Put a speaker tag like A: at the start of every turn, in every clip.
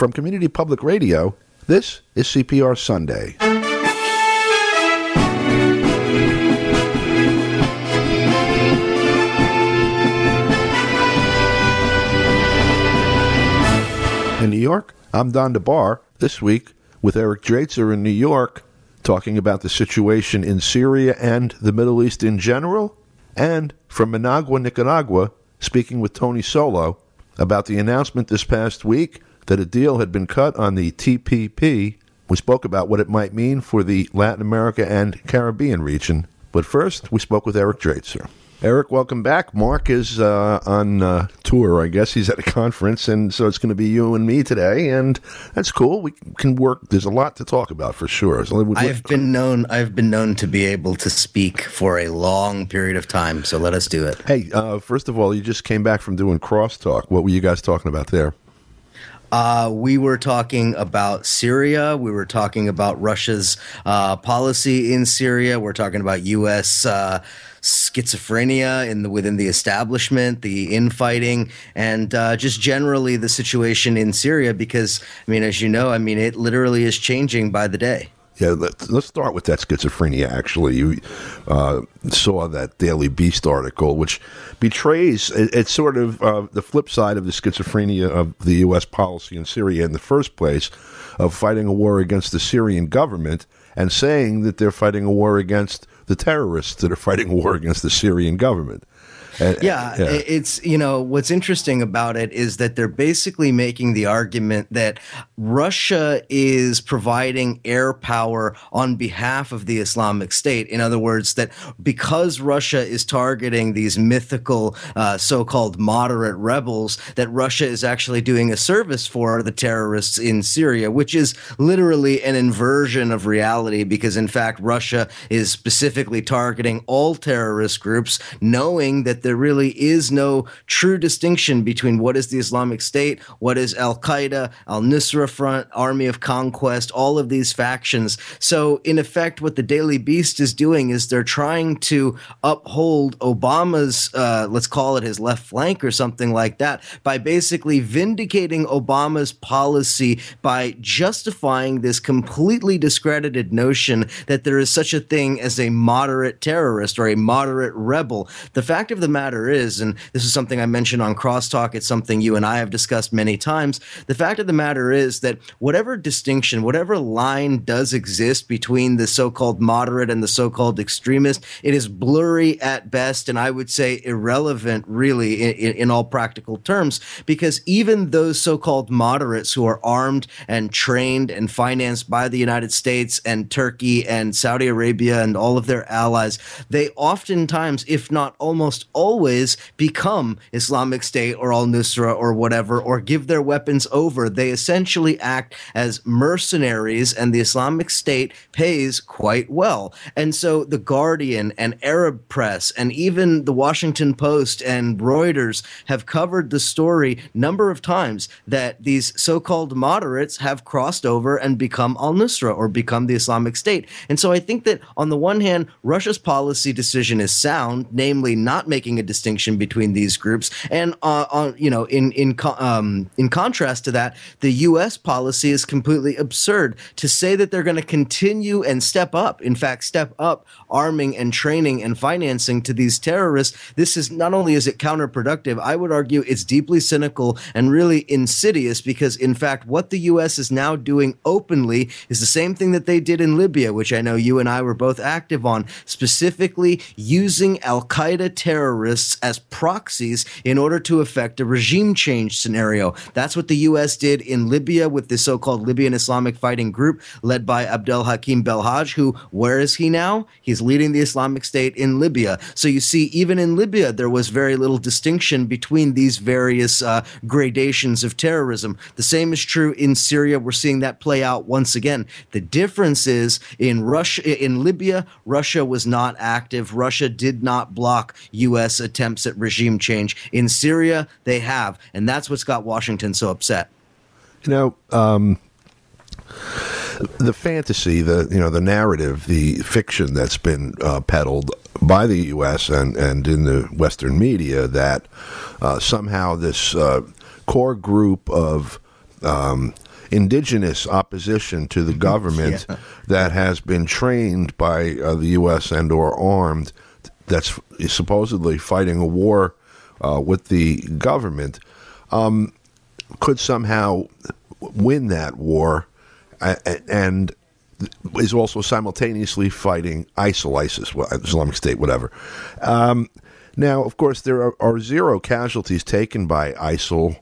A: From Community Public Radio, this is CPR Sunday. In New York, I'm Don DeBar, this week with Eric Draitser in New York, talking about the situation in Syria and the Middle East in general, and from Managua, Nicaragua, speaking with Tony Solo about the announcement this past week that a deal had been cut on the TPP. We spoke about what it might mean for the Latin America and Caribbean region. But first, we spoke with Eric Draitser. Eric, welcome back. Mark is on tour, I guess. He's at a conference, and so it's going to be you and me today, and that's cool. We can work. There's a lot to talk about for sure. So
B: I've been known to be able to speak for a long period of time, so let us do it.
A: Hey, first of all, you just came back from doing Crosstalk. What were you guys talking about there?
B: We were talking about Syria. We were talking about Russia's policy in Syria. We're talking about U.S. Schizophrenia within the establishment, the infighting, and just generally the situation in Syria. Because, I mean, as you know, it literally is changing by the day.
A: Yeah, let's start with that schizophrenia, actually. You saw that Daily Beast article, which betrays, it's sort of the flip side of the schizophrenia of the U.S. policy in Syria in the first place, of fighting a war against the Syrian government and saying that they're fighting a war against the terrorists that are fighting a war against the Syrian government.
B: It's, what's interesting about it is that they're basically making the argument that Russia is providing air power on behalf of the Islamic State. In other words, that because Russia is targeting these mythical so-called moderate rebels, that Russia is actually doing a service for the terrorists in Syria, which is literally an inversion of reality, because in fact Russia is specifically targeting all terrorist groups, knowing that there really is no true distinction between what is the Islamic State, what is Al-Qaeda, Al-Nusra Front, Army of Conquest, all of these factions. So in effect, what the Daily Beast is doing is they're trying to uphold Obama's, let's call it his left flank or something like that, by basically vindicating Obama's policy by justifying this completely discredited notion that there is such a thing as a moderate terrorist or a moderate rebel. The fact of the matter is, and this is something I mentioned on Crosstalk, it's something you and I have discussed many times, the fact of the matter is that whatever distinction, whatever line does exist between the so-called moderate and the so-called extremist, it is blurry at best, and I would say irrelevant really in all practical terms, because even those so-called moderates who are armed and trained and financed by the United States and Turkey and Saudi Arabia and all of their allies, they oftentimes, if not almost always, become Islamic State or Al-Nusra or whatever, or give their weapons over. They essentially act as mercenaries, and the Islamic State pays quite well. And so the Guardian and Arab Press and even the Washington Post and Reuters have covered the story number of times that these so-called moderates have crossed over and become Al-Nusra or become the Islamic State. And so I think that on the one hand, Russia's policy decision is sound, namely not making a distinction between these groups, and in contrast to that, the U.S. policy is completely absurd. To say that they're going to continue and step up arming and training and financing to these terrorists, this is not only is it counterproductive, I would argue it's deeply cynical and really insidious, because in fact what the U.S. is now doing openly is the same thing that they did in Libya, which I know you and I were both active on, specifically using Al-Qaeda terrorists as proxies in order to effect a regime change scenario. That's what the U.S. did in Libya with the so-called Libyan Islamic Fighting Group led by Abdel Hakim Belhaj, who, where is he now? He's leading the Islamic State in Libya. So you see, even in Libya, there was very little distinction between these various gradations of terrorism. The same is true in Syria. We're seeing that play out once again. The difference is in Libya, Russia was not active. Russia did not block U.S. attempts at regime change. In Syria, they have, and that's what's got Washington so upset.
A: The fantasy, the narrative, the fiction that's been peddled by the U.S. and in the Western media that somehow this core group of indigenous opposition to the government that has been trained by the U.S. and or armed, that's supposedly fighting a war with the government, could somehow win that war and is also simultaneously fighting ISIS, Islamic State, whatever. Now, of course, there are zero casualties taken by ISIL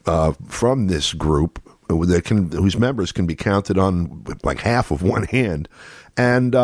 A: from this group, whose members can be counted on like half of one hand. And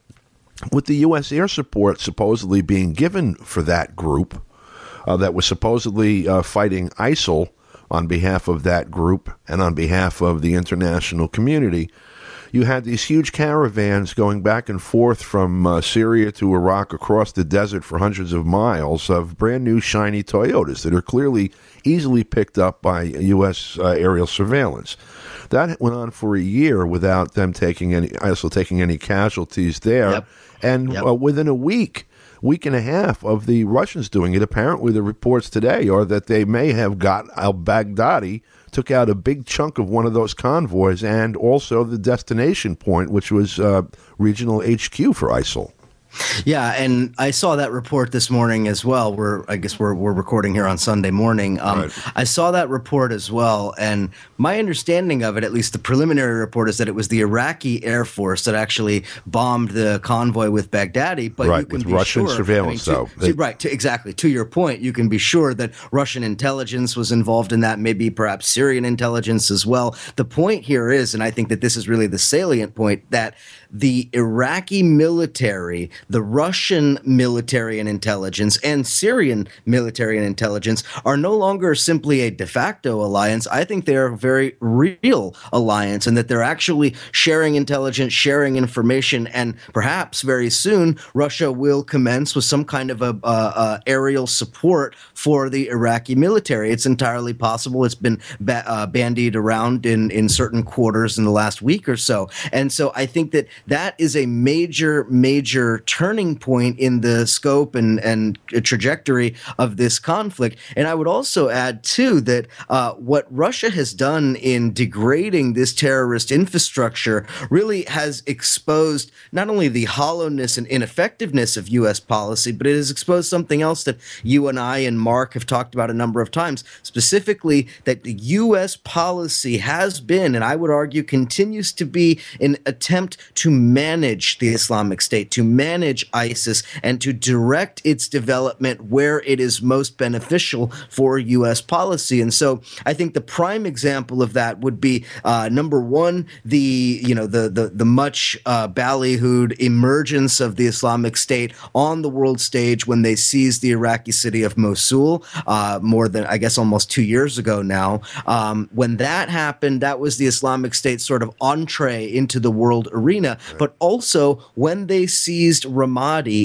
A: with the U.S. air support supposedly being given for that group that was supposedly fighting ISIL on behalf of that group and on behalf of the international community, you had these huge caravans going back and forth from Syria to Iraq across the desert for hundreds of miles of brand new shiny Toyotas that are clearly easily picked up by U.S. Aerial surveillance. That went on for a year without them taking any casualties there.
B: Yep.
A: And within a week and a half of the Russians doing it, apparently the reports today are that they may have got al-Baghdadi, took out a big chunk of one of those convoys, and also the destination point, which was regional HQ for ISIL.
B: Yeah, and I saw that report this morning as well. We're recording here on Sunday morning.
A: Right.
B: I saw that report as well, and my understanding of it, at least the preliminary report, is that it was the Iraqi Air Force that actually bombed the convoy with Baghdadi. But you can
A: with
B: be
A: Russian
B: sure,
A: surveillance,
B: exactly. To your point, you can be sure that Russian intelligence was involved in that, maybe perhaps Syrian intelligence as well. The point here is, and I think that this is really the salient point, that the Iraqi military, the Russian military and intelligence, and Syrian military and intelligence are no longer simply a de facto alliance. I think they are a very real alliance, and that they're actually sharing intelligence, sharing information, and perhaps very soon Russia will commence with some kind of a aerial support for the Iraqi military. It's entirely possible. It's been bandied around in certain quarters in the last week or so. And so I think that is a major turning point in the scope and trajectory of this conflict. And I would also add, too, that what Russia has done in degrading this terrorist infrastructure really has exposed not only the hollowness and ineffectiveness of U.S. policy, but it has exposed something else that you and I and Mark have talked about a number of times, specifically that the U.S. policy has been, and I would argue continues to be, an attempt to manage the Islamic State, to manage ISIS, and to direct its development where it is most beneficial for U.S. policy. And so I think the prime example of that would be, number one, the much ballyhooed emergence of the Islamic State on the world stage when they seized the Iraqi city of Mosul more than, I guess, almost 2 years ago now. When that happened, that was the Islamic State's sort of entree into the world arena. But also when they seized Ramadi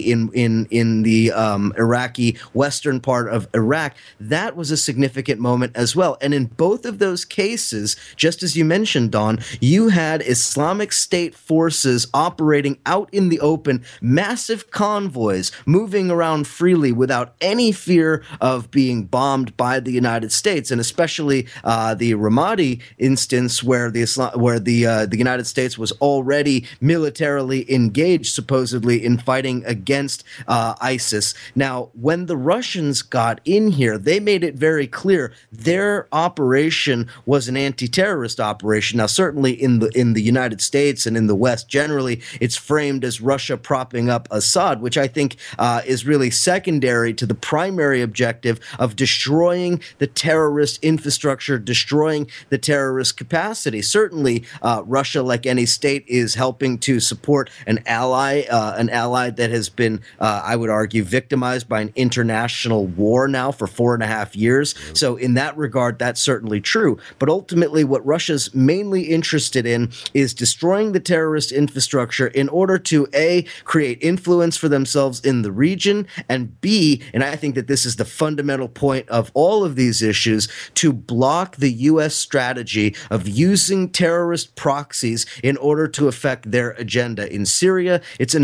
B: in the Iraqi western part of Iraq, that was a significant moment as well. And in both of those cases, just as you mentioned, Don, you had Islamic State forces operating out in the open, massive convoys moving around freely without any fear of being bombed by the United States, and especially the Ramadi instance where the United States was already militarily engaged, supposedly, in fighting against ISIS. Now, when the Russians got in here, they made it very clear their operation was an anti-terrorist operation. Now, certainly in the United States and in the West generally, it's framed as Russia propping up Assad, which I think is really secondary to the primary objective of destroying the terrorist infrastructure, destroying the terrorist capacity. Certainly, Russia, like any state, is helping to support an ally that has been, I would argue, victimized by an international war now for 4.5 years. So in that regard, that's certainly true. But ultimately, what Russia's mainly interested in is destroying the terrorist infrastructure in order to, A, create influence for themselves in the region, and B, and I think that this is the fundamental point of all of these issues, to block the U.S. strategy of using terrorist proxies in order to affect their agenda. In Syria, it's an agenda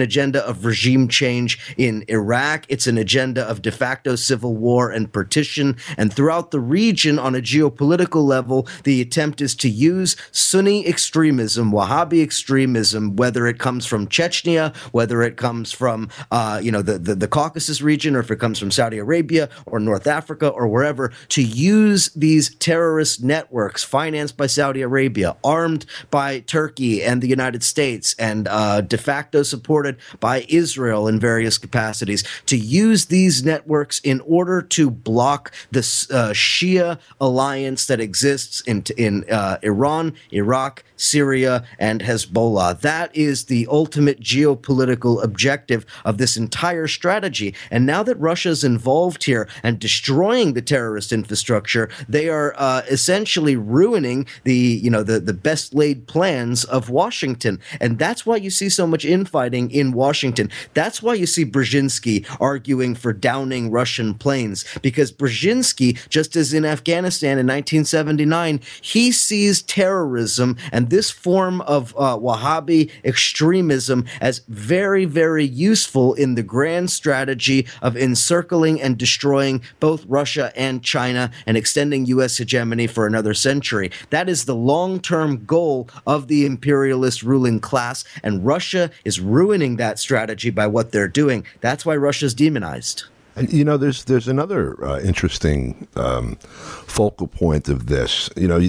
B: agenda of regime change in Iraq. It's an agenda of de facto civil war and partition. And throughout the region, on a geopolitical level, the attempt is to use Sunni extremism, Wahhabi extremism, whether it comes from Chechnya, whether it comes from the Caucasus region, or if it comes from Saudi Arabia or North Africa or wherever, to use these terrorist networks financed by Saudi Arabia, armed by Turkey and the United States, and de facto supported by Israel in various capacities, to use these networks in order to block the Shia alliance that exists in Iran, Iraq, Syria, and Hezbollah. That is the ultimate geopolitical objective of this entire strategy. And now that Russia's involved here and destroying the terrorist infrastructure, they are essentially ruining the best laid plans of Washington. And that's why you see so much infighting in Washington. That's why you see Brzezinski arguing for downing Russian planes, because Brzezinski, just as in Afghanistan in 1979, he sees terrorism and this form of Wahhabi extremism as very, very useful in the grand strategy of encircling and destroying both Russia and China and extending U.S. hegemony for another century. That is the long-term goal of the imperialist ruling class, and Russia is ruining that strategy by what they're doing. That's why Russia's demonized.
A: And, there's another interesting focal point of this.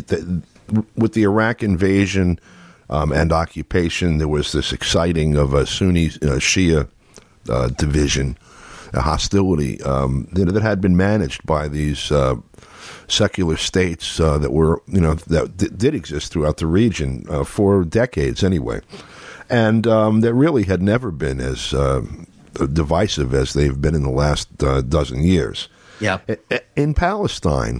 A: With the Iraq invasion and occupation, there was this exciting of a Sunni Shia division, a hostility that had been managed by these secular states that were, that did exist throughout the region for decades anyway, and that really had never been as divisive as they've been in the last dozen years.
B: Yeah.
A: In Palestine,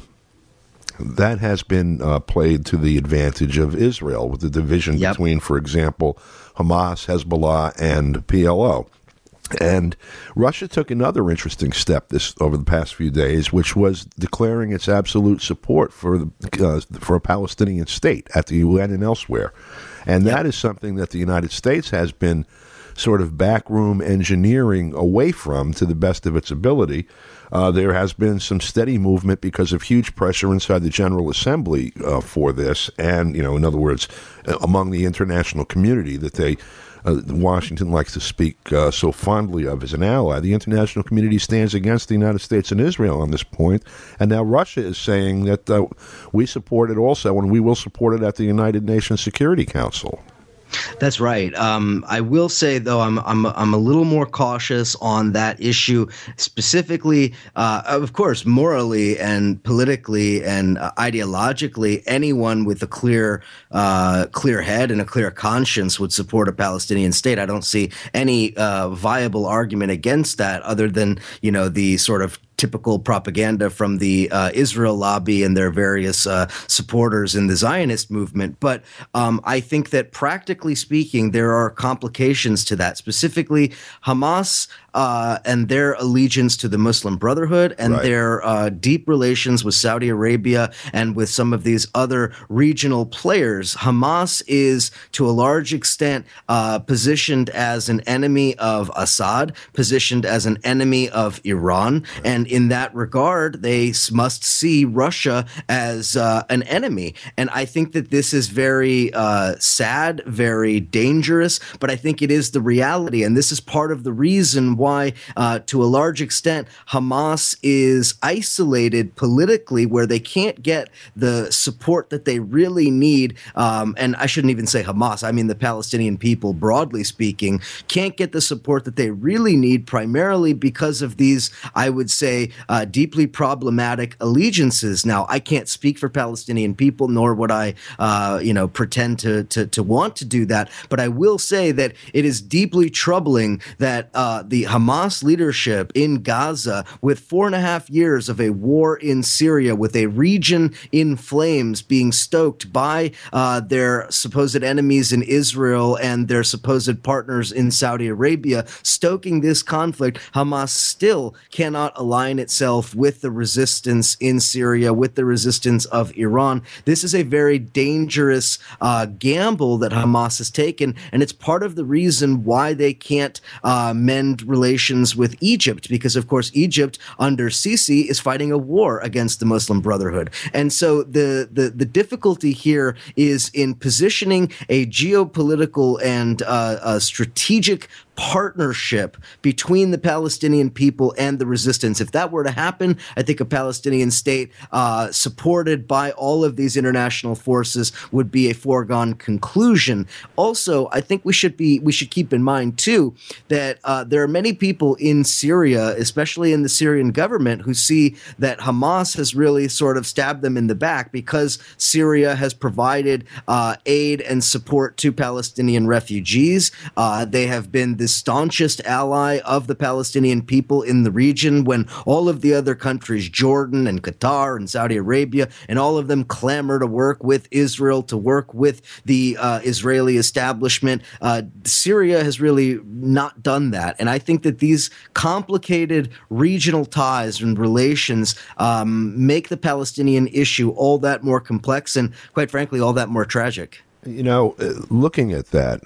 A: that has been played to the advantage of Israel with the division between, for example, Hamas, Hezbollah, and PLO. And Russia took another interesting step over the past few days, which was declaring its absolute support for a Palestinian state at the UN and elsewhere. And that is something that the United States has been sort of backroom engineering away from to the best of its ability. There has been some steady movement because of huge pressure inside the General Assembly for this, and in other words, among the international community that Washington likes to speak so fondly of as an ally. The international community stands against the United States and Israel on this point, and now Russia is saying that we support it also, and we will support it at the United Nations Security Council.
B: That's right. I will say, though, I'm a little more cautious on that issue, specifically, of course, morally and politically and ideologically. Anyone with a clear head and a clear conscience would support a Palestinian state. I don't see any viable argument against that, other than the sort of typical propaganda from the Israel lobby and their various supporters in the Zionist movement. But I think that practically speaking, there are complications to that, specifically Hamas and their allegiance to the Muslim Brotherhood and their deep relations with Saudi Arabia and with some of these other regional players. Hamas is, to a large extent, positioned as an enemy of Assad, positioned as an enemy of Iran, and in that regard, they must see Russia as an enemy. And I think that this is very sad, very dangerous, but I think it is the reality. And this is part of the reason why, to a large extent, Hamas is isolated politically, where they can't get the support that they really need. And I shouldn't even say Hamas, I mean the Palestinian people, broadly speaking, can't get the support that they really need, primarily because of these, I would say, deeply problematic allegiances. Now, I can't speak for Palestinian people, nor would I, pretend to want to do that. But I will say that it is deeply troubling that the Hamas leadership in Gaza, with 4.5 years of a war in Syria, with a region in flames being stoked by their supposed enemies in Israel and their supposed partners in Saudi Arabia, stoking this conflict, Hamas still cannot align align itself with the resistance in Syria, with the resistance of Iran. This is a very dangerous gamble that Hamas has taken, and it's part of the reason why they can't mend relations with Egypt, because, of course, Egypt under Sisi is fighting a war against the Muslim Brotherhood. And so the difficulty here is in positioning a geopolitical and strategic partnership between the Palestinian people and the resistance. If that were to happen, I think a Palestinian state supported by all of these international forces would be a foregone conclusion. Also, I think we should keep in mind too that there are many people in Syria, especially in the Syrian government, who see that Hamas has really sort of stabbed them in the back because Syria has provided aid and support to Palestinian refugees. They have been the staunchest ally of the Palestinian people in the region when all of the other countries, Jordan and Qatar and Saudi Arabia, and all of them clamor to work with Israel, to work with the Israeli establishment. Syria has really not done that. And I think that these complicated regional ties and relations make the Palestinian issue all that more complex and, quite frankly, all that more tragic.
A: Looking at that,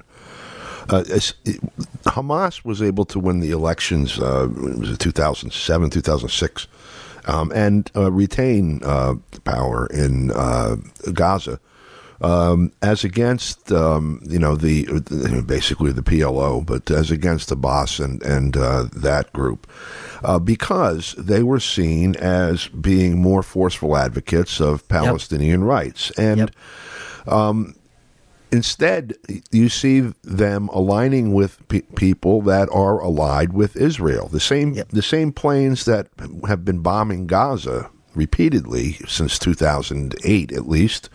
A: Hamas was able to win the elections, it was 2007, 2006, and retain power in Gaza, as against, basically the PLO, but as against Abbas and that group, because they were seen as being more forceful advocates of Palestinian rights. And instead, you see them aligning with people that are allied with Israel. The same planes that have been bombing Gaza repeatedly since 2008, at least,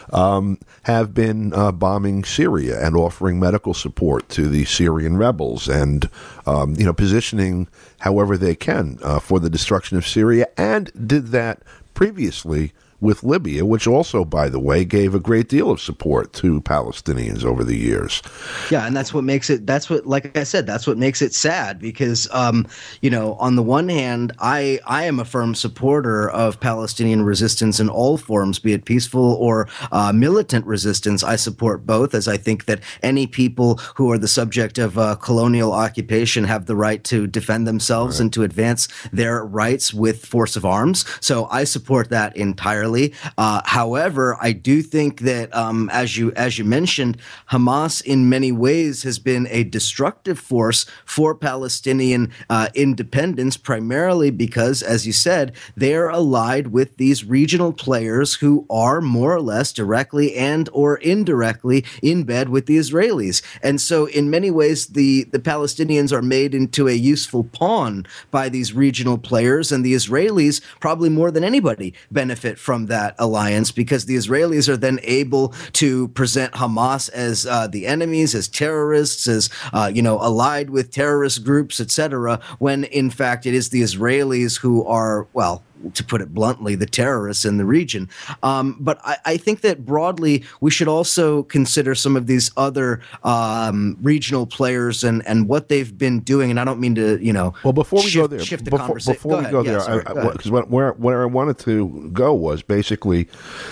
A: have been bombing Syria and offering medical support to the Syrian rebels and, positioning however they can for the destruction of Syria, and did that previously with Libya, which also, by the way, gave a great deal of support to Palestinians over the years.
B: Yeah, and that's what makes it, like I said, that's what makes it sad because, on the one hand, I am a firm supporter of Palestinian resistance in all forms, be it peaceful or militant resistance. I support both, as I think that any people who are the subject of colonial occupation have the right to defend themselves and to advance their rights with force of arms. So I support that entirely. However, I do think that, as you mentioned, Hamas in many ways has been a destructive force for Palestinian independence, primarily because, as you said, they are allied with these regional players who are more or less directly and or indirectly in bed with the Israelis. And so in many ways, the Palestinians are made into a useful pawn by these regional players, and the Israelis, probably more than anybody, benefit from that alliance because the Israelis are then able to present Hamas as the enemies, as terrorists, as allied with terrorist groups, etc., when in fact it is the Israelis who are, well, to put it bluntly, the terrorists in the region. But I think that broadly, we should also consider some of these other regional players and what they've been doing. And I don't mean to,
A: well, before we go there,
B: shift the conversation.
A: Before we go there, because where I wanted to go was basically,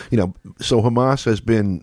A: so Hamas has been,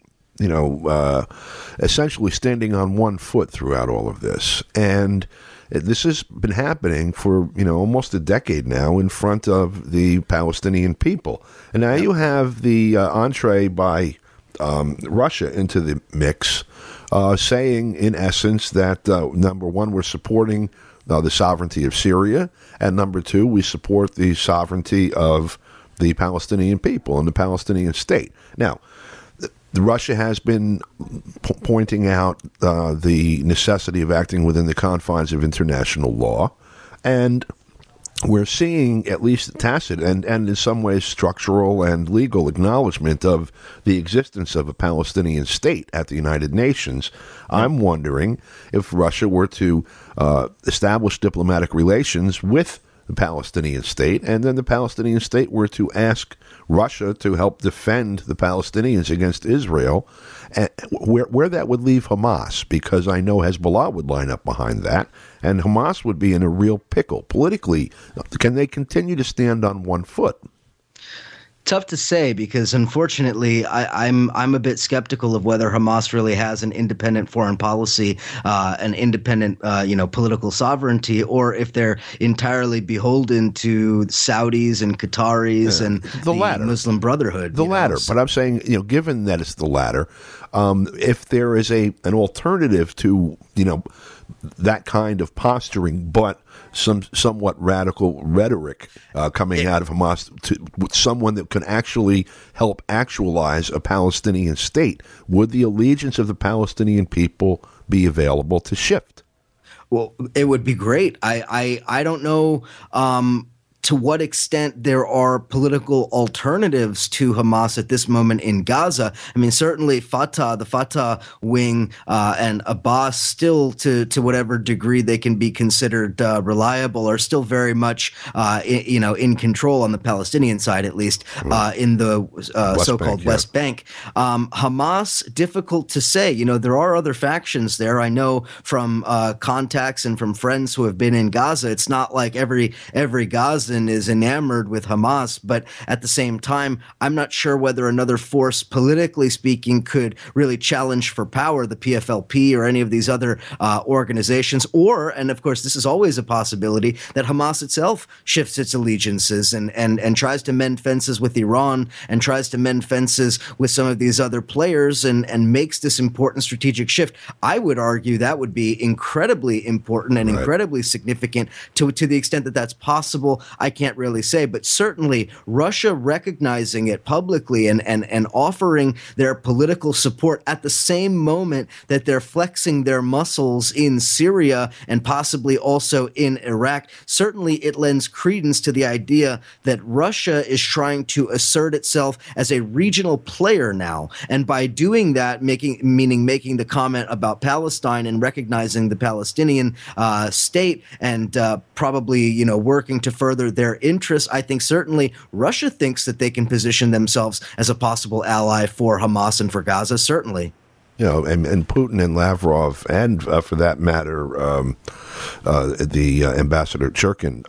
A: essentially standing on one foot throughout all of this. And this has been happening for, almost a decade now in front of the Palestinian people. And now you have the entree by Russia into the mix, saying, in essence, that, number one, we're supporting the sovereignty of Syria, and number two, we support the sovereignty of the Palestinian people and the Palestinian state. Now, Russia has been pointing out the necessity of acting within the confines of international law, and we're seeing at least tacit and in some ways structural and legal acknowledgement of the existence of a Palestinian state at the United Nations. I'm wondering if Russia were to establish diplomatic relations with the Palestinian state, and then the Palestinian state were to ask Russia to help defend the Palestinians against Israel, and where that would leave Hamas, because I know Hezbollah would line up behind that, and Hamas would be in a real pickle politically. Can they continue to stand on one foot?
B: Tough to say, because unfortunately, I'm a bit skeptical of whether Hamas really has an independent foreign policy, an independent political sovereignty, or if they're entirely beholden to Saudis and Qataris and the latter. Muslim Brotherhood.
A: The latter, but I'm saying, given that it's the latter, if there is an alternative to that kind of posturing, but some somewhat radical rhetoric coming out of Hamas, with someone that can actually help actualize a Palestinian state, would the allegiance of the Palestinian people be available to shift?
B: Well, it would be great. I don't know to what extent there are political alternatives to Hamas at this moment in Gaza. I mean, certainly the Fatah wing, and Abbas, still to whatever degree they can be considered reliable, are still very much in control on the Palestinian side, at least in the so-called West Bank. Hamas, difficult to say. There are other factions there. I know from contacts and from friends who have been in Gaza, it's not like every Gazan is enamored with Hamas, but at the same time, I'm not sure whether another force, politically speaking, could really challenge for power the PFLP or any of these other organizations, and of course, this is always a possibility, that Hamas itself shifts its allegiances and tries to mend fences with Iran and tries to mend fences with some of these other players and makes this important strategic shift. I would argue that would be incredibly important and incredibly significant to the extent that that's possible. I can't really say, but certainly Russia recognizing it publicly and offering their political support at the same moment that they're flexing their muscles in Syria and possibly also in Iraq, certainly it lends credence to the idea that Russia is trying to assert itself as a regional player now. And by doing that, making the comment about Palestine and recognizing the Palestinian state and probably, working to further their interests, I think certainly Russia thinks that they can position themselves as a possible ally for Hamas and for Gaza, certainly.
A: And Putin and Lavrov, and for that matter, the Ambassador Churkin,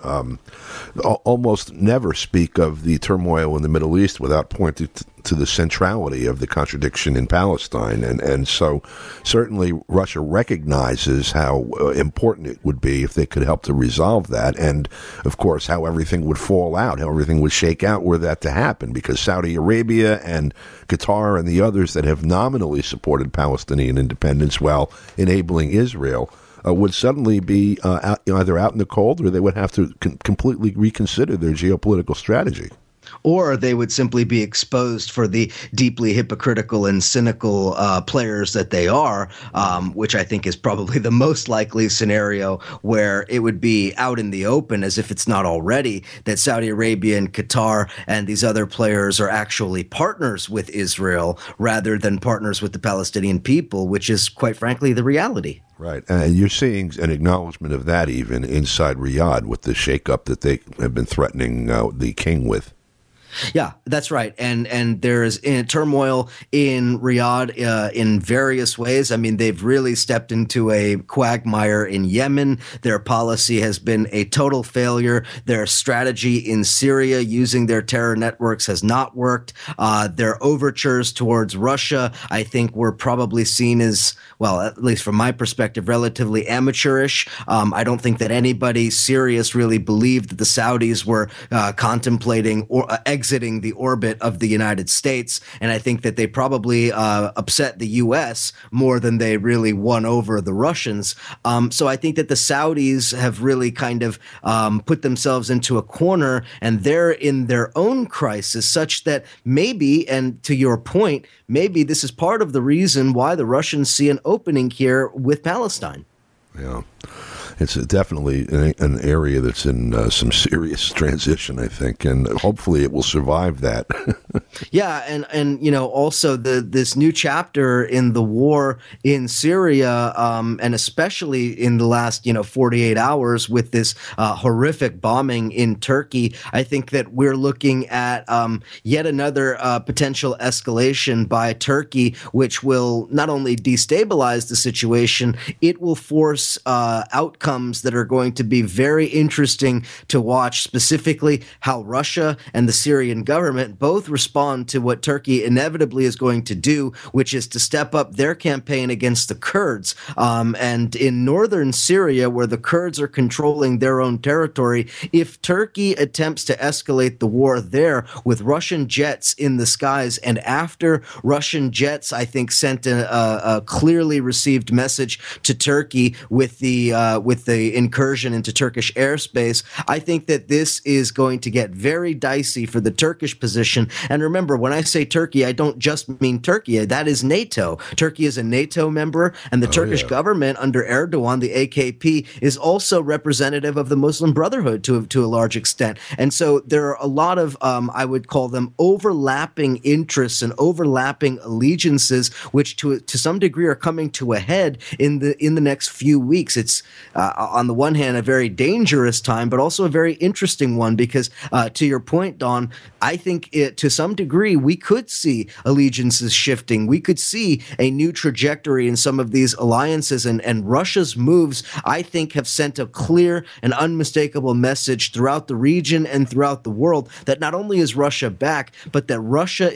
A: almost never speak of the turmoil in the Middle East without pointing to the centrality of the contradiction in Palestine. And so certainly Russia recognizes how important it would be if they could help to resolve that. And, of course, how everything would fall out, how everything would shake out were that to happen, because Saudi Arabia and Qatar and the others that have nominally supported Palestinian independence while enabling Israel would suddenly be either out in the cold, or they would have to completely reconsider their geopolitical strategy.
B: Or they would simply be exposed for the deeply hypocritical and cynical players that they are, which I think is probably the most likely scenario, where it would be out in the open, as if it's not already, that Saudi Arabia and Qatar and these other players are actually partners with Israel rather than partners with the Palestinian people, which is, quite frankly, the reality.
A: Right. And you're seeing an acknowledgement of that even inside Riyadh with the shakeup that they have been threatening the king with.
B: Yeah, that's right. And there is turmoil in Riyadh in various ways. I mean, they've really stepped into a quagmire in Yemen. Their policy has been a total failure. Their strategy in Syria using their terror networks has not worked. Their overtures towards Russia, I think, were probably seen as, well, at least from my perspective, relatively amateurish. I don't think that anybody serious really believed that the Saudis were contemplating or exiting the orbit of the United States. And I think that they probably upset the U.S. more than they really won over the Russians. So I think that the Saudis have really kind of put themselves into a corner, and they're in their own crisis, such that maybe, and to your point, maybe this is part of the reason why the Russians see an opening here with Palestine.
A: Yeah. it's definitely an area that's in some serious transition, I think, and hopefully it will survive that.
B: Yeah, and also this new chapter in the war in Syria, and especially in the last 48 hours with this horrific bombing in Turkey. I think that we're looking at yet another potential escalation by Turkey, which will not only destabilize the situation, it will force outcomes that are going to be very interesting to watch, specifically how Russia and the Syrian government both respond to what Turkey inevitably is going to do, which is to step up their campaign against the Kurds. And in northern Syria, where the Kurds are controlling their own territory, if Turkey attempts to escalate the war there with Russian jets in the skies, and after Russian jets, I think, sent a clearly received message to Turkey with the incursion into Turkish airspace, I think that this is going to get very dicey for the Turkish position. And remember, when I say Turkey, I don't just mean Turkey. That is NATO. Turkey is a NATO member, and the Turkish government under Erdogan, the AKP, is also representative of the Muslim Brotherhood to a large extent. And so there are a lot of, I would call them, overlapping interests and overlapping allegiances, which to some degree are coming to a head in the next few weeks. It's on the one hand a very dangerous time, but also a very interesting one, because to your point, Don, I think to some degree we could see allegiances shifting. We could see a new trajectory in some of these alliances, and Russia's moves, I think, have sent a clear and unmistakable message throughout the region and throughout the world that not only is Russia back, but that Russia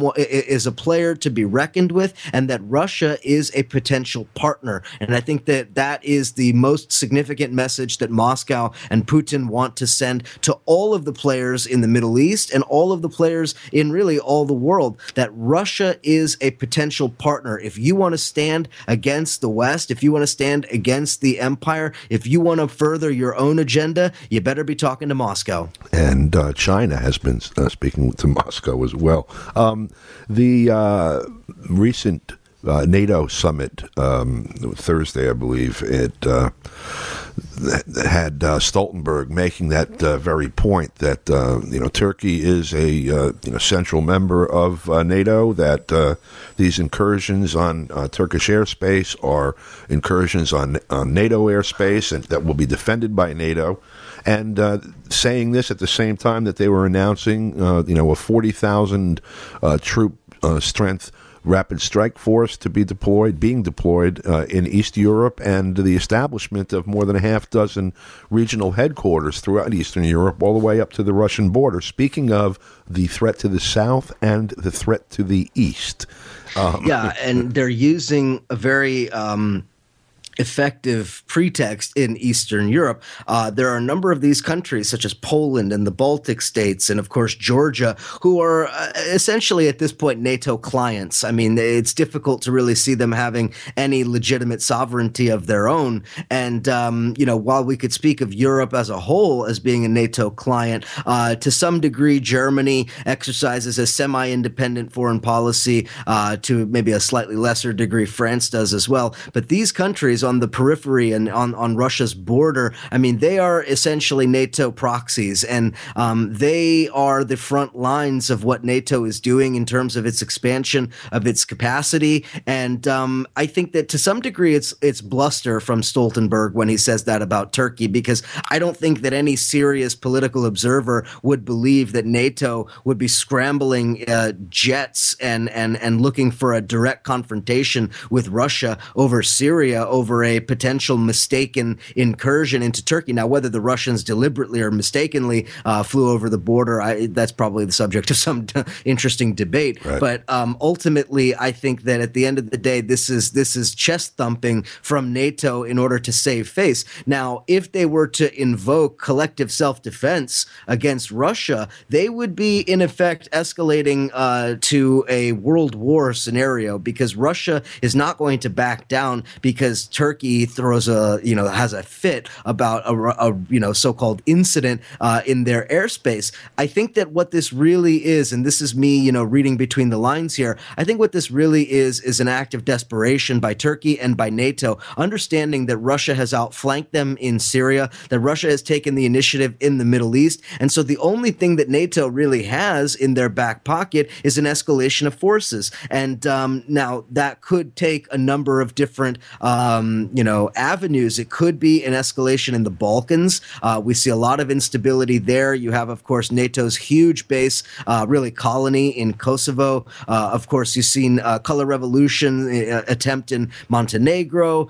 B: is a player to be reckoned with, and that Russia is a potential partner. And I think that is the most significant message that Moscow and Putin want to send to all of the players in the Middle East and all of the players in really all the world, that Russia is a potential partner. If you want to stand against the West, if you want to stand against the empire, if you want to further your own agenda, you better be talking to Moscow.
A: And China has been speaking to Moscow as well. The recent NATO summit, Thursday, I believe, it had Stoltenberg making that very point that Turkey is a central member of NATO, that these incursions on Turkish airspace are incursions on NATO airspace, and that will be defended by NATO. And saying this at the same time that they were announcing a 40,000 troop strength rapid strike force to be being deployed in East Europe, and the establishment of more than a half dozen regional headquarters throughout Eastern Europe, all the way up to the Russian border. Speaking of the threat to the south and the threat to the east.
B: And they're using a very effective pretext in Eastern Europe. There are a number of these countries, such as Poland and the Baltic states, and of course Georgia, who are essentially at this point NATO clients. I mean, it's difficult to really see them having any legitimate sovereignty of their own. And while we could speak of Europe as a whole as being a NATO client, to some degree Germany exercises a semi-independent foreign policy. To maybe a slightly lesser degree France does as well. But these countries on the periphery and on Russia's border, I mean, they are essentially NATO proxies, and they are the front lines of what NATO is doing in terms of its expansion of its capacity. And I think that to some degree it's bluster from Stoltenberg when he says that about Turkey, because I don't think that any serious political observer would believe that NATO would be scrambling jets and looking for a direct confrontation with Russia over Syria, over a potential mistaken incursion into Turkey. Now, whether the Russians deliberately or mistakenly flew over the border, that's probably the subject of some interesting debate.
A: Right.
B: But ultimately, I think that at the end of the day, this is chest thumping from NATO in order to save face. Now, if they were to invoke collective self-defense against Russia, they would be in effect escalating to a world war scenario, because Russia is not going to back down, because Turkey has a fit about a so-called incident in their airspace. I think that what this really is, and this is me, reading between the lines here, I think what this really is an act of desperation by Turkey and by NATO, understanding that Russia has outflanked them in Syria, that Russia has taken the initiative in the Middle East, and so the only thing that NATO really has in their back pocket is an escalation of forces. And now that could take a number of different avenues. It could be an escalation in the Balkans. We see a lot of instability there. You have, of course, NATO's huge base, really colony in Kosovo. Of course, you've seen color revolution attempt in Montenegro,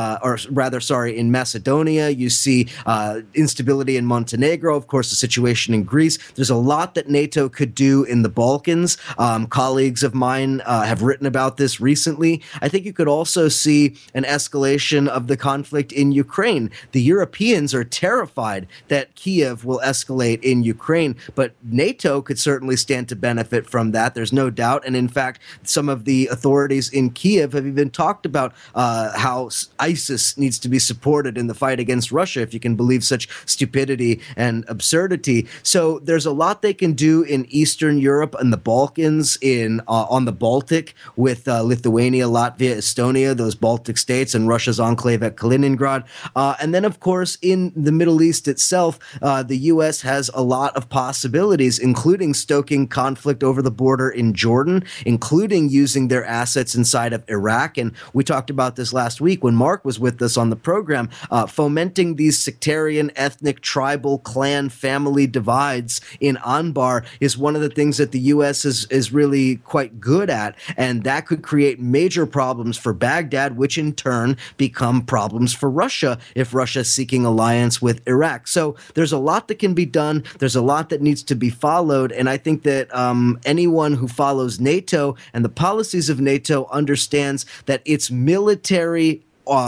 B: in Macedonia. You see instability in Montenegro. Of course, the situation in Greece. There's a lot that NATO could do in the Balkans. Colleagues of mine have written about this recently. I think you could also see an escalation of the conflict in Ukraine. The Europeans are terrified that Kiev will escalate in Ukraine, but NATO could certainly stand to benefit from that. There's no doubt. And in fact, some of the authorities in Kiev have even talked about how ISIS needs to be supported in the fight against Russia, if you can believe such stupidity and absurdity. So there's a lot they can do in Eastern Europe and the Balkans, on the Baltic, with Lithuania, Latvia, Estonia, those Baltic states, and Russia's enclave at Kaliningrad. And then, of course, in the Middle East itself, the U.S. has a lot of possibilities, including stoking conflict over the border in Jordan, including using their assets inside of Iraq. And we talked about this last week when Mark was with us on the program. Fomenting these sectarian, ethnic, tribal, clan, family divides in Anbar is one of the things that the U.S. is really quite good at. And that could create major problems for Baghdad, which in turn become problems for Russia if Russia is seeking alliance with Iraq. So there's a lot that can be done. There's a lot that needs to be followed. And I think that anyone who follows NATO and the policies of NATO understands that its military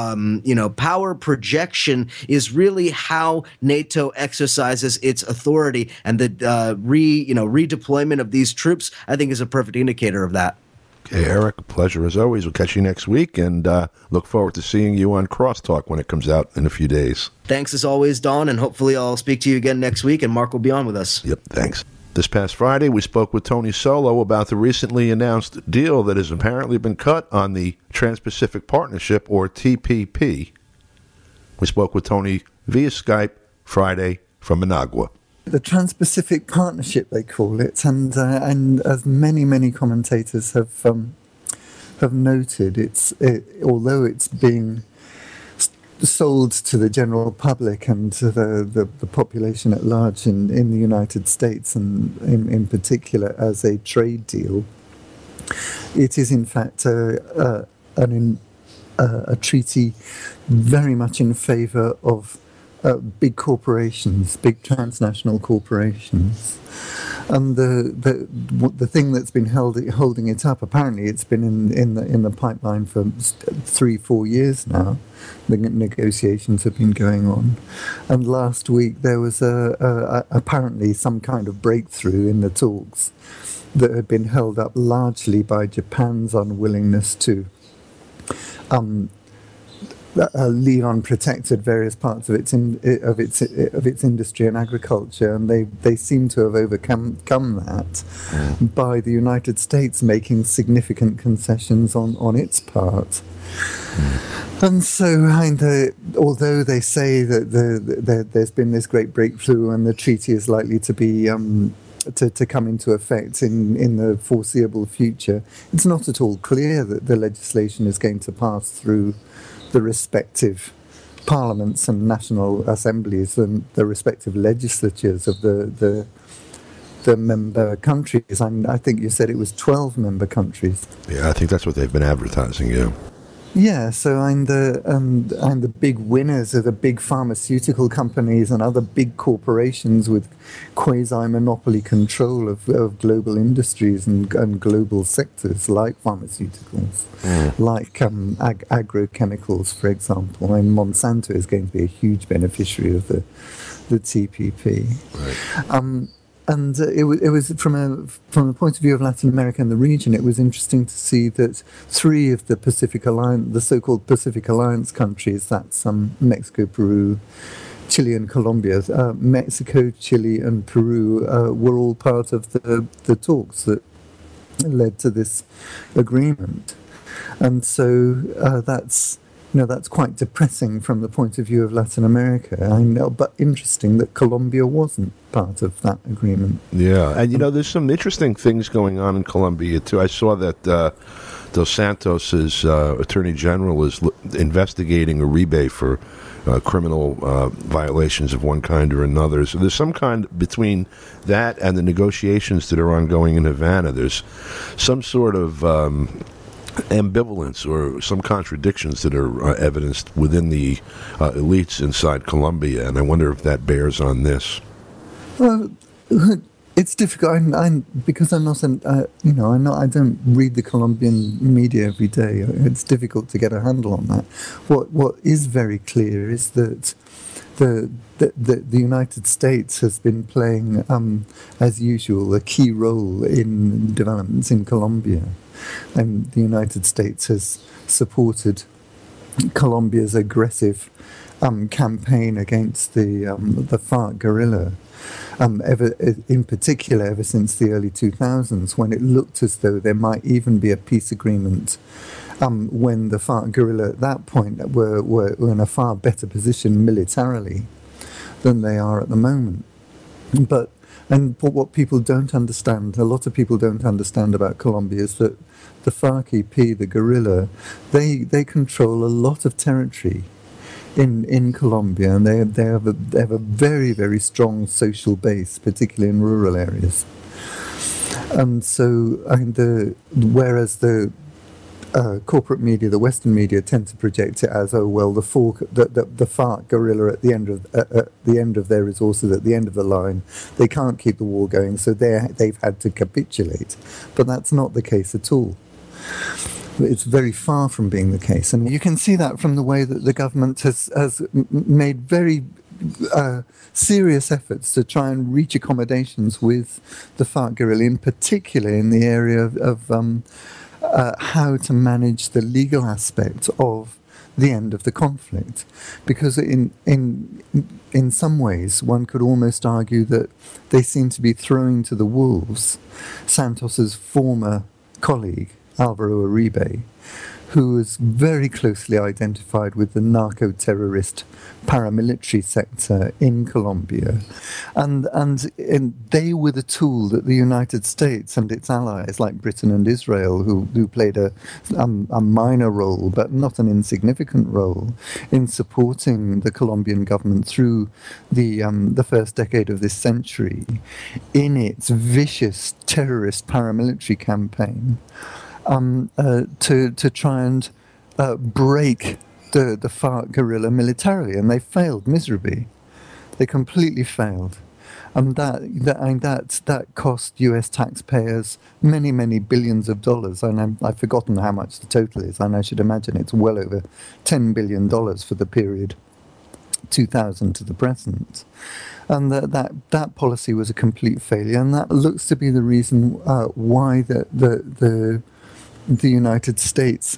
B: power projection is really how NATO exercises its authority, and the redeployment of these troops, I think, is a perfect indicator of that.
A: Okay, Eric, a pleasure as always. We'll catch you next week, and look forward to seeing you on Crosstalk when it comes out in a few days.
B: Thanks as always, Don, and hopefully I'll speak to you again next week, and Mark will be on with us.
A: Yep, thanks. This past Friday, we spoke with Tony Solo about the recently announced deal that has apparently been cut on the Trans-Pacific Partnership, or TPP. We spoke with Tony via Skype Friday from Managua.
C: The Trans-Pacific Partnership, they call it, and as many commentators have noted, although it's being sold to the general public and to the population at large in the United States, and in particular as a trade deal, it is in fact a treaty very much in favour of big corporations, big transnational corporations. And the thing that's been holding it up, apparently it's been in the pipeline for 3-4 years now. The negotiations have been going on, and last week there was apparently some kind of breakthrough in the talks that had been held up largely by Japan's unwillingness to leave unprotected various parts of its industry and agriculture, and they seem to have overcome that by the United States making significant concessions on its part. And so, although they say that there's been this great breakthrough and the treaty is likely to be to come into effect in the foreseeable future, it's not at all clear that the legislation is going to pass through the respective parliaments and national assemblies and the respective legislatures of the member countries. I think you said it was 12 member countries.
A: Yeah, I think that's what they've been advertising, yeah.
C: Yeah, so the big winners are the big pharmaceutical companies and other big corporations with quasi-monopoly control of global industries and global sectors like pharmaceuticals, like agrochemicals, for example. And Monsanto is going to be a huge beneficiary of the TPP.
A: Right.
C: it was from the point of view of Latin America and the region, it was interesting to see that 3 of the Pacific Alliance, the so-called Pacific Alliance countries, that's Mexico, Peru, Chile and Colombia, Mexico, Chile and Peru were all part of the talks that led to this agreement. And so that's quite depressing from the point of view of Latin America. I know, but interesting that Colombia wasn't part of that agreement.
A: Yeah, and there's some interesting things going on in Colombia too. I saw that Dos Santos's Attorney General is investigating Uribe for criminal violations of one kind or another. So there's some kind between that and the negotiations that are ongoing in Havana. There's some sort of ambivalence or some contradictions that are evidenced within the elites inside Colombia, and I wonder if that bears on this.
C: Well, it's difficult. Because I'm not I don't read the Colombian media every day. It's difficult to get a handle on that. What is very clear is that the United States has been playing, as usual, a key role in developments in Colombia, and the United States has supported Colombia's aggressive campaign against the FARC guerrilla. In particular, ever since the early 2000s, when it looked as though there might even be a peace agreement, when the FARC guerrilla at that point were in a far better position militarily than they are at the moment. But what people don't understand, a lot of people don't understand about Colombia, is that the FARC-EP, the guerrilla, they control a lot of territory in Colombia, and they have a very, very strong social base, particularly in rural areas. And so, whereas the corporate media, the Western media, tend to project it as, the FARC guerrilla at the end of their resources, at the end of the line, they can't keep the war going, so they've had to capitulate. But that's not the case at all. It's very far from being the case, and you can see that from the way that the government has made very serious efforts to try and reach accommodations with the FARC guerrilla, in particular in the area of how to manage the legal aspect of the end of the conflict, because in some ways one could almost argue that they seem to be throwing to the wolves Santos's former colleague Alvaro Uribe, who was very closely identified with the narco-terrorist paramilitary sector in Colombia. And they were the tool that the United States and its allies, like Britain and Israel, who played a minor role, but not an insignificant role, in supporting the Colombian government through the first decade of this century in its vicious terrorist paramilitary campaign, to try and break the FARC guerrilla militarily, and they failed miserably. They completely failed, and that cost U.S. taxpayers many, many billions of dollars. And I've forgotten how much the total is, and I should imagine it's well over $10 billion for the period 2000 to the present. And that policy was a complete failure, and that looks to be the reason why the United States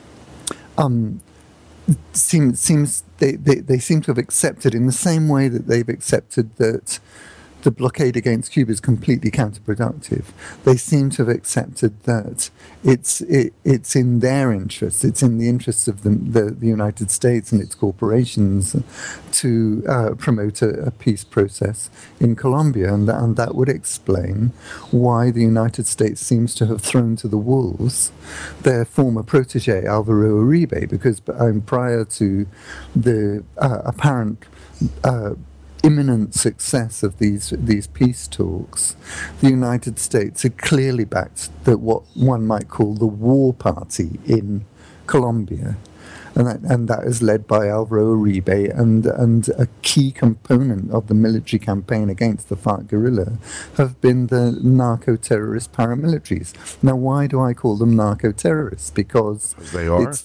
C: seems they seem to have accepted, in the same way that they've accepted that the blockade against Cuba is completely counterproductive. They seem to have accepted that it's in their interests, it's in the interests of the United States and its corporations to promote a peace process in Colombia, and that would explain why the United States seems to have thrown to the wolves their former protege Alvaro Uribe, because prior to the apparent imminent success of these peace talks, the United States had clearly backed what one might call the war party in Colombia, and that is led by Alvaro Uribe, and a key component of the military campaign against the FARC guerrilla have been the narco-terrorist paramilitaries. Now, why do I call them narco-terrorists? Because
A: they are.
C: It's the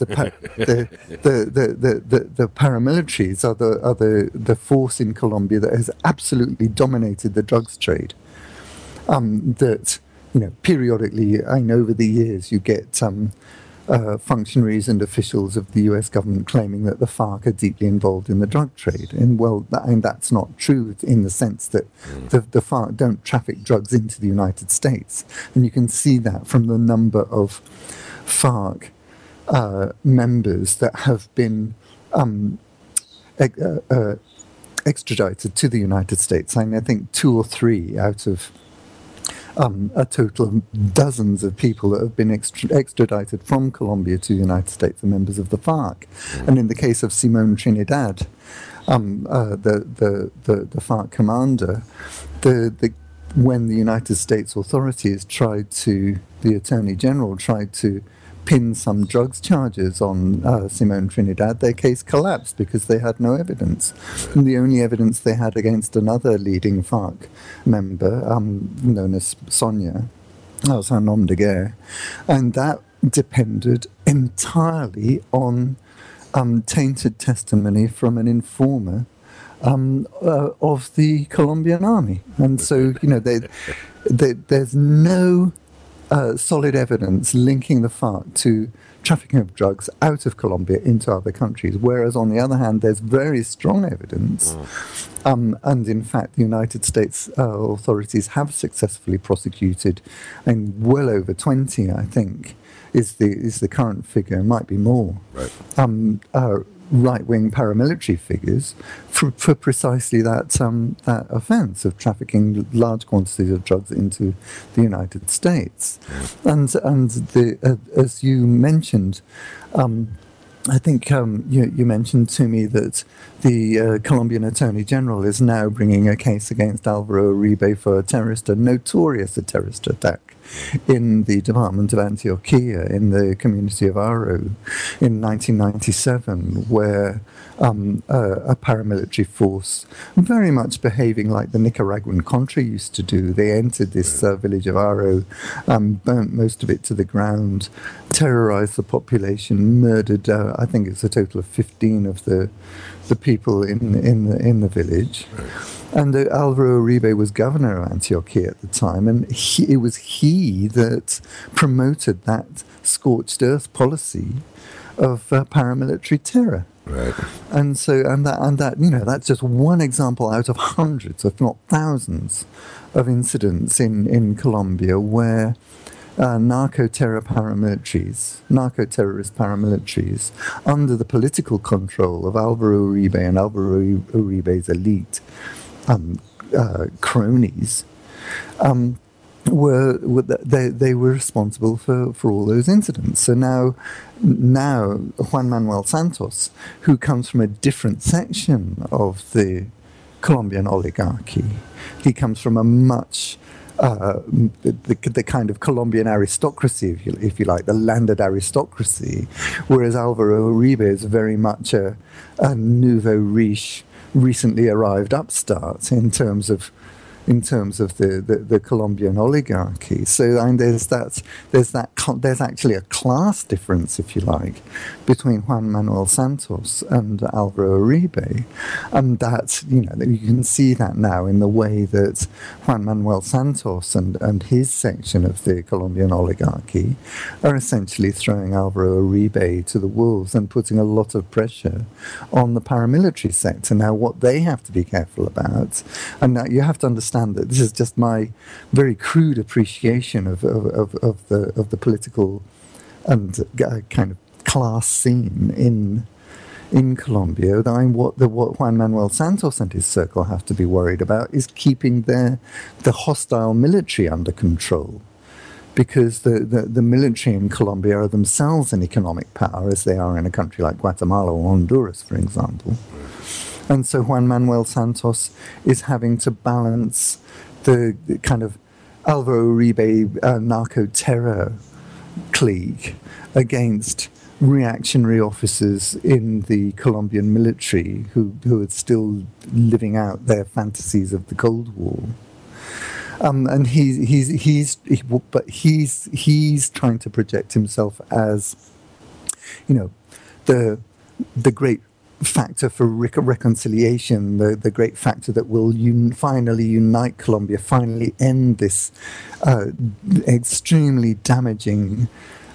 C: paramilitaries are the force in Colombia that has absolutely dominated the drugs trade that, periodically, over the years, you get functionaries and officials of the U.S. government claiming that the FARC are deeply involved in the drug trade. And that's not true in the sense that the FARC don't traffic drugs into the United States. And you can see that from the number of FARC members that have been extradited to the United States. I think 2 or 3 out of a total of dozens of people that have been extradited from Colombia to the United States are members of the FARC. And in the case of Simon Trinidad, the FARC commander, when the United States authorities the Attorney General tried to pin some drugs charges on Simon Trinidad, their case collapsed because they had no evidence. And the only evidence they had against another leading FARC member, known as Sonia, that was her nom de guerre, and that depended entirely on tainted testimony from an informer of the Colombian army. And so, there's no solid evidence linking the FARC to trafficking of drugs out of Colombia into other countries, whereas on the other hand, there's very strong evidence. And in fact, the United States authorities have successfully prosecuted, and well over 20, I think, is the current figure, might be more. Right. Right-wing paramilitary figures for precisely that offence of trafficking large quantities of drugs into the United States, and as you mentioned, I think you mentioned to me that the Colombian Attorney General is now bringing a case against Alvaro Uribe for a notorious terrorist attack in the department of Antioquia, in the community of Aro, in 1997, where a paramilitary force, very much behaving like the Nicaraguan Contra used to do, they entered this village of Aro, burnt most of it to the ground, terrorized the population, murdered, I think it's a total of 15 of the people in the village. And Alvaro Uribe was governor of Antioquia at the time, and it was he that promoted that scorched earth policy of paramilitary terror.
A: Right.
C: And so, that's just one example out of hundreds, if not thousands, of incidents in Colombia where narco-terrorist paramilitaries, under the political control of Alvaro Uribe and Alvaro Uribe's elite cronies, they were responsible for all those incidents. So now Juan Manuel Santos, who comes from a different section of the Colombian oligarchy, he comes from a much the kind of Colombian aristocracy, if you like, the landed aristocracy, whereas Alvaro Uribe is very much a nouveau riche, recently arrived upstart in terms of the Colombian oligarchy. So there's actually a class difference, if you like, between Juan Manuel Santos and Alvaro Uribe, and that you can see that now in the way that Juan Manuel Santos and his section of the Colombian oligarchy are essentially throwing Alvaro Uribe to the wolves and putting a lot of pressure on the paramilitary sector. Now, what they have to be careful about, and now you have to understand that this is just my very crude appreciation of the political and kind of class scene in Colombia. What Juan Manuel Santos and his circle have to be worried about is keeping the hostile military under control, because the military in Colombia are themselves an economic power, as they are in a country like Guatemala or Honduras, for example. And so Juan Manuel Santos is having to balance the kind of Alvaro Uribe narco-terror clique against reactionary officers in the Colombian military who are still living out their fantasies of the Cold War. And he's trying to project himself as, the great factor for reconciliation, the great factor that will finally unite Colombia, finally end this extremely damaging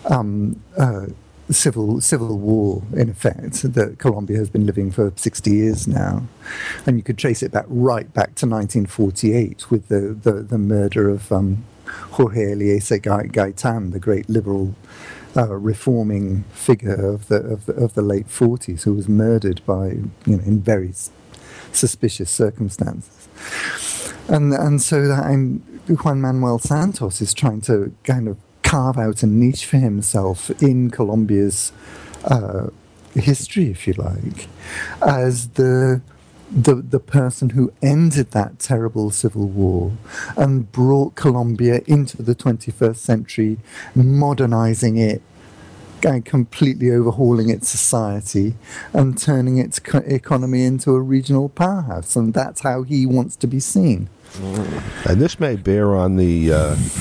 C: civil war, in effect, that Colombia has been living for 60 years now. And you could trace it right back to 1948 with the murder of Jorge Eliezer Gaitan, the great liberal reforming figure of the late 40s, who was murdered in very suspicious circumstances. And so Juan Manuel Santos is trying to kind of carve out a niche for himself in Colombia's history, if you like, as the person who ended that terrible civil war and brought Colombia into the 21st century, modernizing it, completely overhauling its society and turning its economy into a regional powerhouse. And that's how he wants to be seen.
A: And this may bear on the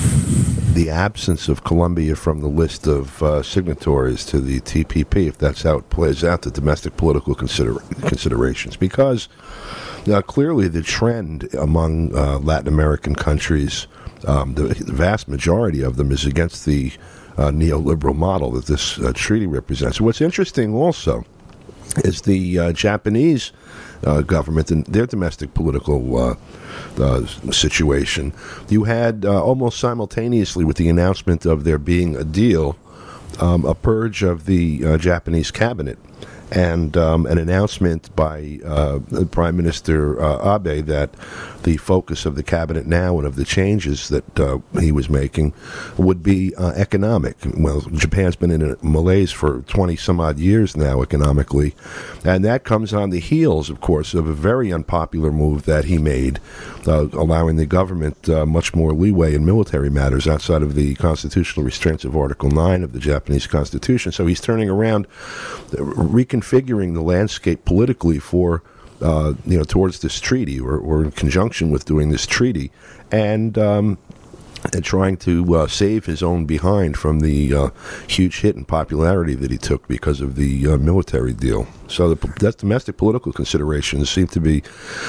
A: absence of Colombia from the list of signatories to the TPP, if that's how it plays out, the domestic political considerations. Because clearly the trend among Latin American countries, the vast majority of them, is against the neoliberal model that this treaty represents. What's interesting also is the Japanese government and their domestic political situation. You had almost simultaneously with the announcement of there being a deal, a purge of the Japanese cabinet, and an announcement by Prime Minister Abe that the focus of the cabinet now and of the changes that he was making would be economic. Well, Japan's been in a malaise for 20-some-odd years now economically, and that comes on the heels, of course, of a very unpopular move that he made, allowing the government much more leeway in military matters outside of the constitutional restraints of Article 9 of the Japanese Constitution. So he's turning around, reconfiguring the landscape politically for towards this treaty, or in conjunction with doing this treaty, and trying to save his own behind from the huge hit in popularity that he took because of the military deal. So that domestic political considerations seem to be,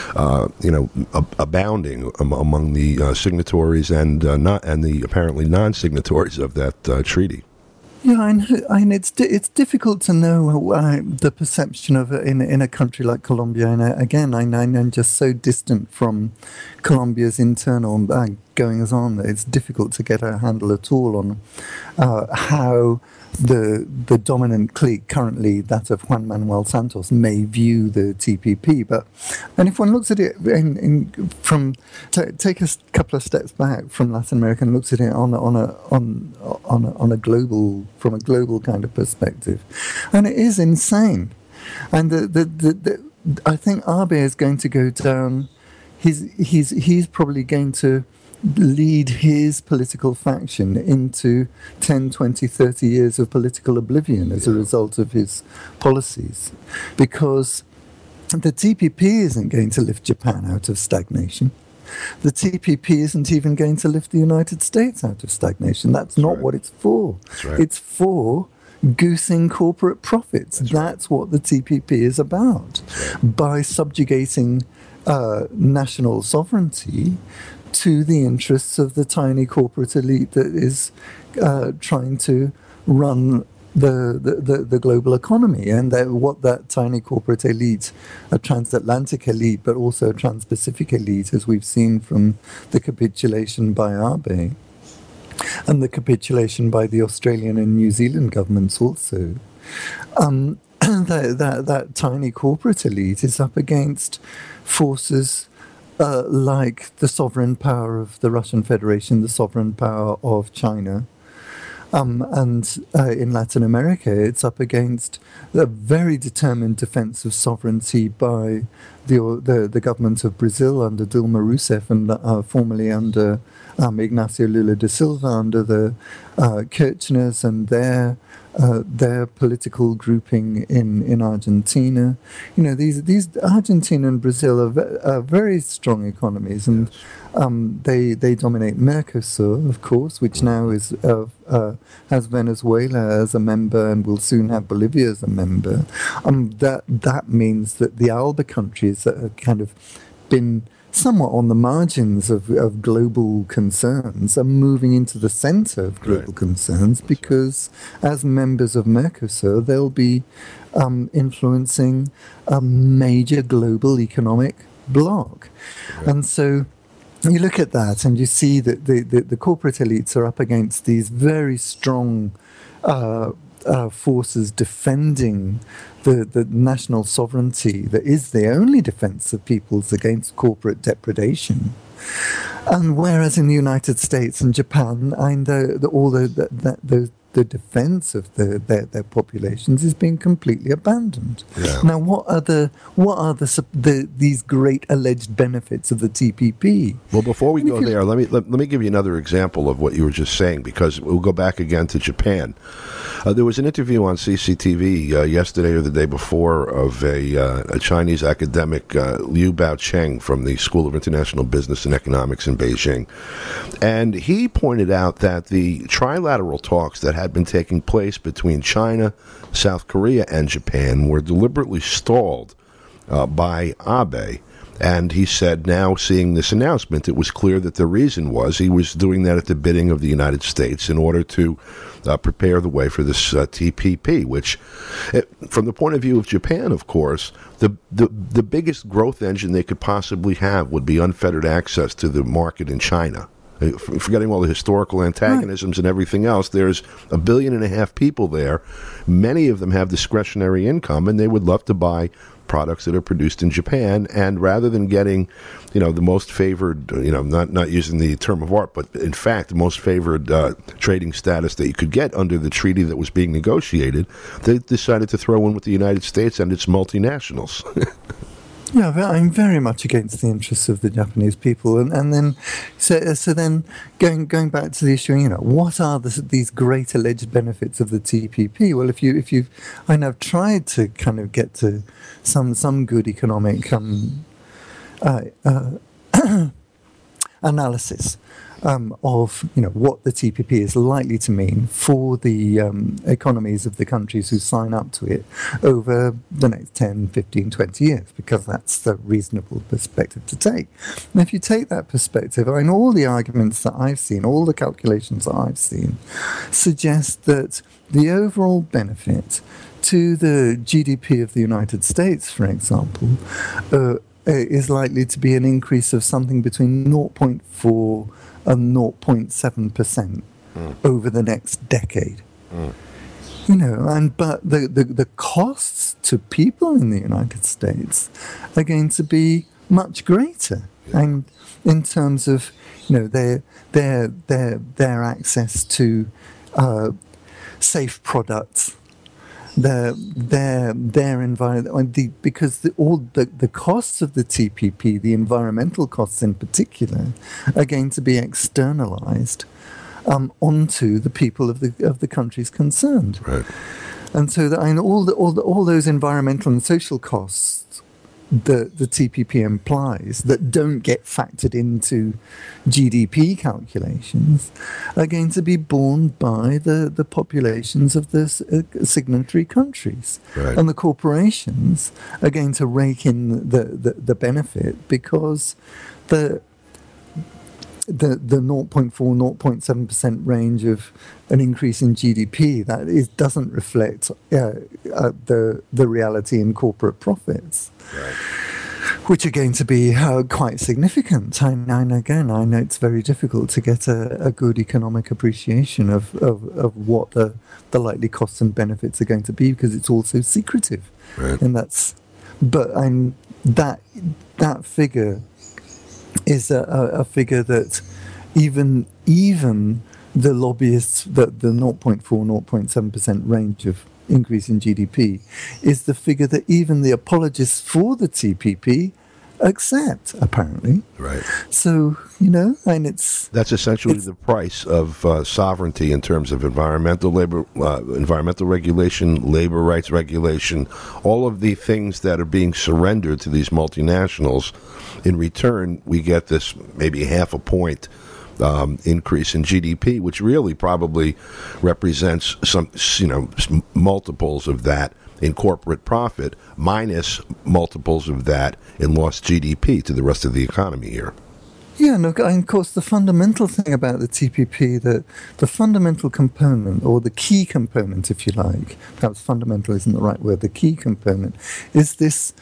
A: abounding among the signatories and the apparently non-signatories of that treaty.
C: Yeah, and it's difficult to know the perception of it in a country like Colombia. And again, I'm just so distant from Colombia's internal goings on that it's difficult to get a handle at all on how the dominant clique, currently that of Juan Manuel Santos, may view the TPP. And if one looks at it take a couple of steps back from Latin America and looks at it from a global kind of perspective, and it is insane. And I think Abe is going to go down. He's probably going to lead his political faction into 10, 20, 30 years of political oblivion as a result of his policies. Because the TPP isn't going to lift Japan out of stagnation. The TPP isn't even going to lift the United States out of stagnation. That's not what it's for.
A: Right.
C: It's for goosing corporate profits. That's what the TPP is about. By subjugating national sovereignty to the interests of the tiny corporate elite that is trying to run the global economy. And what that tiny corporate elite, a transatlantic elite, but also a trans-Pacific elite, as we've seen from the capitulation by Abe, and the capitulation by the Australian and New Zealand governments also, that tiny corporate elite is up against forces like the sovereign power of the Russian Federation, the sovereign power of China. And in Latin America, it's up against a very determined defense of sovereignty by the government of Brazil under Dilma Rousseff, and formerly under Ignacio Lula da Silva, under the Kirchners and their their political grouping in Argentina. These Argentina and Brazil are very strong economies, and they dominate Mercosur, of course, which now has Venezuela as a member and will soon have Bolivia as a member. That means that the ALBA countries that have kind of been somewhat on the margins of global concerns are moving into the center of global concerns, because as members of Mercosur, they'll be influencing a major global economic bloc. And so you look at that and you see that the corporate elites are up against these very strong forces defending the national sovereignty that is the only defense of peoples against corporate depredation. And whereas in the United States and Japan, the defense of their populations is being completely abandoned. Yeah. Now, what are these great alleged benefits of the TPP?
A: Well, before we go there, let me give you another example of what you were just saying, because we'll go back again to Japan. There was an interview on CCTV yesterday or the day before of a Chinese academic, Liu Baocheng, from the School of International Business and Economics in Beijing. And he pointed out that the trilateral talks that had been taking place between China, South Korea, and Japan were deliberately stalled by Abe. And he said, now seeing this announcement, it was clear that the reason was he was doing that at the bidding of the United States in order to prepare the way for this TPP, which, from the point of view of Japan, of course, the biggest growth engine they could possibly have would be unfettered access to the market in China. Forgetting all the historical antagonisms and everything else, there's 1.5 billion people there. Many of them have discretionary income, and they would love to buy products that are produced in Japan. And rather than getting, the most favored, not using the term of art, but in fact, the most favored trading status that you could get under the treaty that was being negotiated, they decided to throw in with the United States and its multinationals.
C: Yeah, I'm very much against the interests of the Japanese people, and then so then going back to the issue, what are these great alleged benefits of the TPP? Well, I've tried to kind of get to some good economic analysis of what the TPP is likely to mean for the economies of the countries who sign up to it over the next 10, 15, 20 years, because that's the reasonable perspective to take. And if you take that perspective, all the arguments that I've seen, all the calculations that I've seen, suggest that the overall benefit to the GDP of the United States, for example, is likely to be an increase of something between 0.4 and 0.7% over the next decade. But the costs to people in the United States are going to be much greater, and in terms of their access to safe products, their environment, because all the costs of the TPP, the environmental costs in particular, are going to be externalized onto the people of the countries concerned.
A: Right.
C: And so all those environmental and social costs the TPP implies that don't get factored into GDP calculations are going to be borne by the populations of the signatory countries.
A: Right.
C: And the corporations are going to rake in the benefit, because the 0.4, 0.7% range of an increase in GDP doesn't reflect the reality in corporate profits,
A: right,
C: which are going to be quite significant. And again, I know it's very difficult to get a good economic appreciation of what the likely costs and benefits are going to be, because it's all so secretive.
A: Right.
C: And that figure is a figure that even the lobbyists, the 0.4, 0.7% range of increase in GDP, is the figure that even the apologists for the TPP accept, apparently.
A: Right.
C: So, and
A: that's essentially the price of sovereignty in terms of environmental regulation, labor rights regulation, all of the things that are being surrendered to these multinationals. In return, we get this maybe half a point increase in GDP, which really probably represents some, multiples of that in corporate profit, minus multiples of that in lost GDP to the rest of the economy here.
C: Yeah, and of course the fundamental thing about the TPP, the fundamental component, or the key component, if you like, perhaps fundamental isn't the right word, the key component is this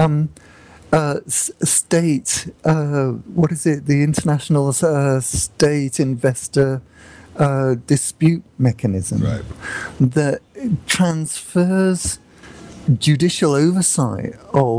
C: state, what is it, the international state investor dispute mechanism,
A: right,
C: that transfers judicial oversight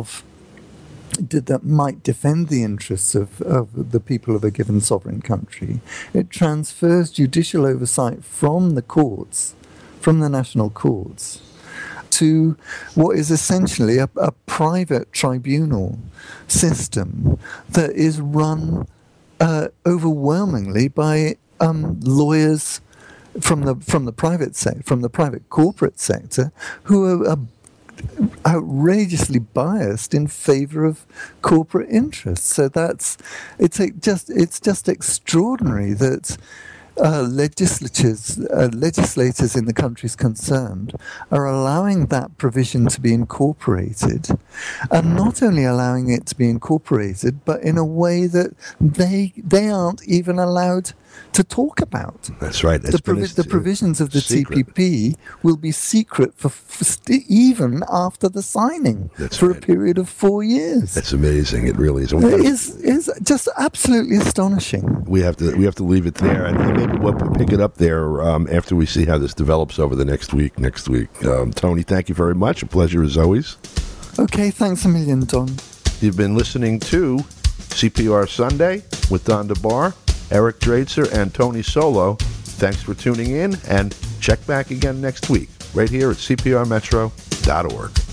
C: that might defend the interests of the people of a given sovereign country. It transfers judicial oversight from the courts, from the national courts, to what is essentially a private tribunal system that is run overwhelmingly by lawyers from the private sector, from the private corporate sector, who are outrageously biased in favor of corporate interests. So it's just extraordinary that legislators in the countries concerned are allowing that provision to be incorporated, and not only allowing it to be incorporated, but in a way that they aren't even allowed to talk about.
A: That's right.
C: The provisions of the
A: secret.
C: TPP will be secret for even after the signing.
A: That's
C: for
A: right.
C: a period of 4 years.
A: That's amazing. It really is.
C: It is just absolutely astonishing.
A: We have to leave it there, and maybe we'll pick it up there after we see how this develops over the next week. Tony, thank you very much. A pleasure as always.
C: Okay, thanks a million, Don.
A: You've been listening to CPR Sunday with Don DeBar, Eric Draitser, and Tony Solo. Thanks for tuning in, and check back again next week, right here at cprmetro.org.